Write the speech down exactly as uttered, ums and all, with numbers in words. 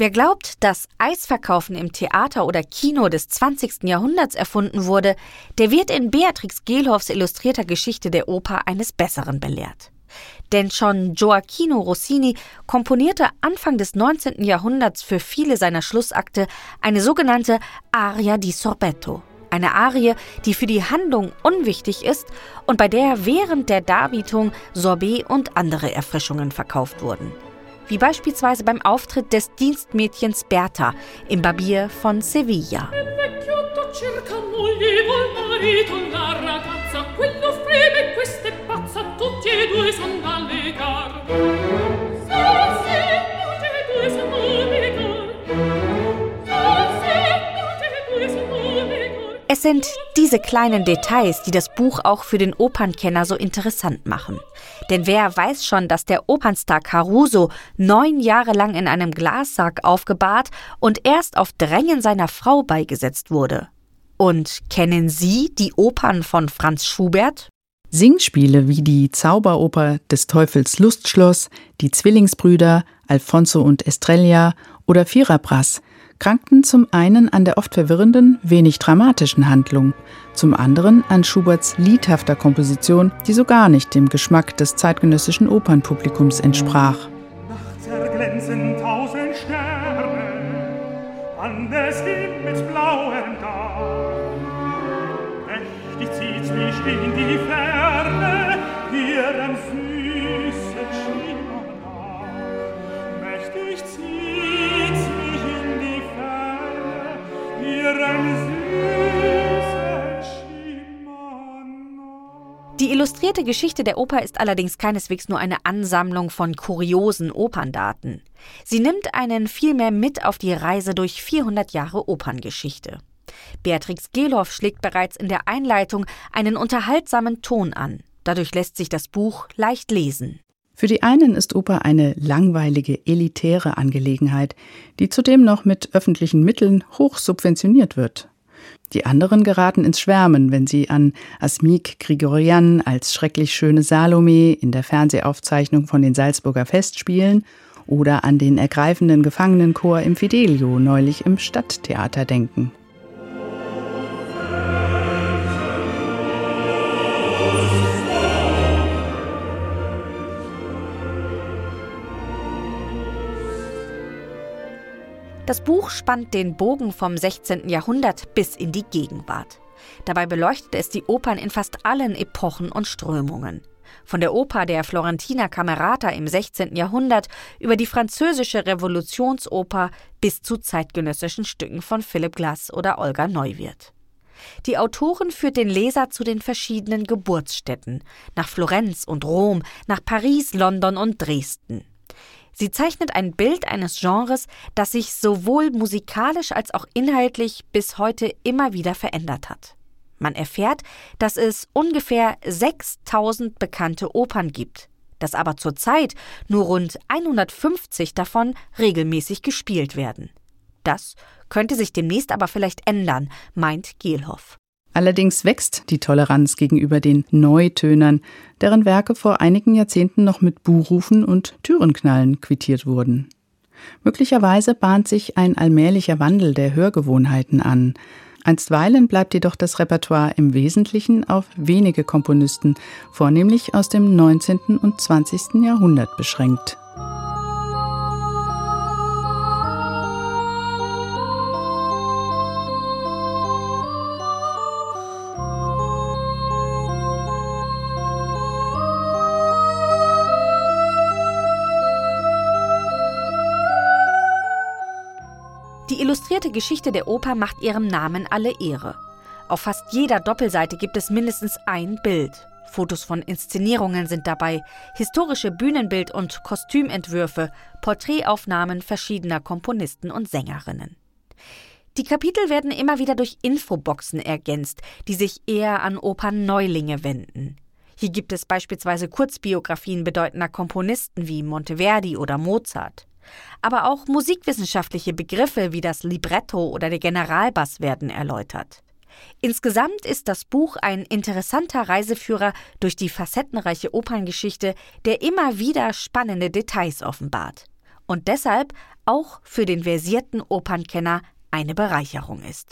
Wer glaubt, dass Eisverkaufen im Theater oder Kino des zwanzigsten Jahrhunderts erfunden wurde, der wird in Beatrix Gehlhoffs illustrierter Geschichte der Oper eines Besseren belehrt. Denn schon Gioacchino Rossini komponierte Anfang des neunzehnten Jahrhunderts für viele seiner Schlussakte eine sogenannte Aria di sorbetto. Eine Arie, die für die Handlung unwichtig ist und bei der während der Darbietung Sorbet und andere Erfrischungen verkauft wurden. Wie beispielsweise beim Auftritt des Dienstmädchens Berta im Barbier von Sevilla. Es sind diese kleinen Details, die das Buch auch für den Opernkenner so interessant machen. Denn wer weiß schon, dass der Opernstar Caruso neun Jahre lang in einem Glassarg aufgebahrt und erst auf Drängen seiner Frau beigesetzt wurde? Und kennen Sie die Opern von Franz Schubert? Singspiele wie die Zauberoper des Teufels Lustschloss, die Zwillingsbrüder, Alfonso und Estrella oder Fierabras krankten zum einen an der oft verwirrenden, wenig dramatischen Handlung, zum anderen an Schuberts liedhafter Komposition, die so gar nicht dem Geschmack des zeitgenössischen Opernpublikums entsprach. Nachts erglänzen tausend Sterne an des Himmels blauem Dach. Mächtig zieht's mich in die Ferne, ihrem süßen Schimmer nach. Mächtig zieht's mich in die Ferne, ihrem süßen Schimmer nach. Die illustrierte Geschichte der Oper ist allerdings keineswegs nur eine Ansammlung von kuriosen Operndaten. Sie nimmt einen vielmehr mit auf die Reise durch vierhundert Jahre Operngeschichte. Beatrix Gehlhoff schlägt bereits in der Einleitung einen unterhaltsamen Ton an. Dadurch lässt sich das Buch leicht lesen. Für die einen ist Oper eine langweilige, elitäre Angelegenheit, die zudem noch mit öffentlichen Mitteln hoch subventioniert wird. Die anderen geraten ins Schwärmen, wenn sie an Asmik Grigorian als schrecklich schöne Salome in der Fernsehaufzeichnung von den Salzburger Festspielen oder an den ergreifenden Gefangenenchor im Fidelio neulich im Stadttheater denken. Das Buch spannt den Bogen vom sechzehnten Jahrhundert bis in die Gegenwart. Dabei beleuchtet es die Opern in fast allen Epochen und Strömungen. Von der Oper der Florentiner Camerata im sechzehnten Jahrhundert über die französische Revolutionsoper bis zu zeitgenössischen Stücken von Philip Glass oder Olga Neuwirth. Die Autorin führt den Leser zu den verschiedenen Geburtsstätten, nach Florenz und Rom, nach Paris, London und Dresden. Sie zeichnet ein Bild eines Genres, das sich sowohl musikalisch als auch inhaltlich bis heute immer wieder verändert hat. Man erfährt, dass es ungefähr sechstausend bekannte Opern gibt, dass aber zurzeit nur rund hundertfünfzig davon regelmäßig gespielt werden. Das könnte sich demnächst aber vielleicht ändern, meint Gehlhoff. Allerdings wächst die Toleranz gegenüber den Neutönern, deren Werke vor einigen Jahrzehnten noch mit Buhrufen und Türenknallen quittiert wurden. Möglicherweise bahnt sich ein allmählicher Wandel der Hörgewohnheiten an. Einstweilen bleibt jedoch das Repertoire im Wesentlichen auf wenige Komponisten, vornehmlich aus dem neunzehnten und zwanzigsten Jahrhundert beschränkt. Die illustrierte Geschichte der Oper macht ihrem Namen alle Ehre. Auf fast jeder Doppelseite gibt es mindestens ein Bild. Fotos von Inszenierungen sind dabei, historische Bühnenbild- und Kostümentwürfe, Porträtaufnahmen verschiedener Komponisten und Sängerinnen. Die Kapitel werden immer wieder durch Infoboxen ergänzt, die sich eher an Opernneulinge wenden. Hier gibt es beispielsweise Kurzbiografien bedeutender Komponisten wie Monteverdi oder Mozart. Aber auch musikwissenschaftliche Begriffe wie das Libretto oder der Generalbass werden erläutert. Insgesamt ist das Buch ein interessanter Reiseführer durch die facettenreiche Operngeschichte, der immer wieder spannende Details offenbart. Und deshalb auch für den versierten Opernkenner eine Bereicherung ist.